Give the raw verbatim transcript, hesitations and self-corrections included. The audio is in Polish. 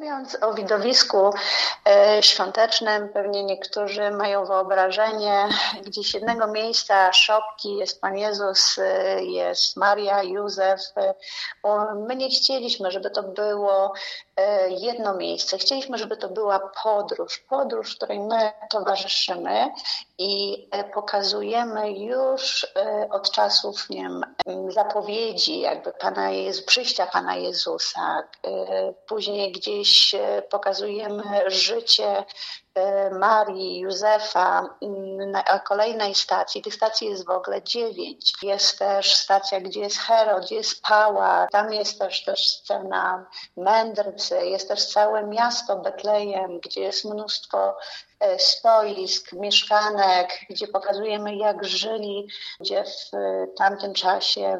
Mówiąc o widowisku świątecznym, pewnie niektórzy mają wyobrażenie gdzieś jednego miejsca, szopki, jest Pan Jezus, jest Maria, Józef. My nie chcieliśmy, żeby to było jedno miejsce. Chcieliśmy, żeby to była podróż, podróż, której my towarzyszymy i pokazujemy już od czasów, nie wiem, zapowiedzi jakby Pana Jezu, przyjścia Pana Jezusa. Później gdzieś pokazujemy życie Marii, Józefa na kolejnej stacji. Tych stacji jest w ogóle dziewięć. Jest też stacja, gdzie jest Herod, gdzie jest Pała. Tam jest też, też scena mędrcy. Jest też całe miasto Betlejem, gdzie jest mnóstwo stoisk, mieszkanek, gdzie pokazujemy, jak żyli ludzie w tamtym czasie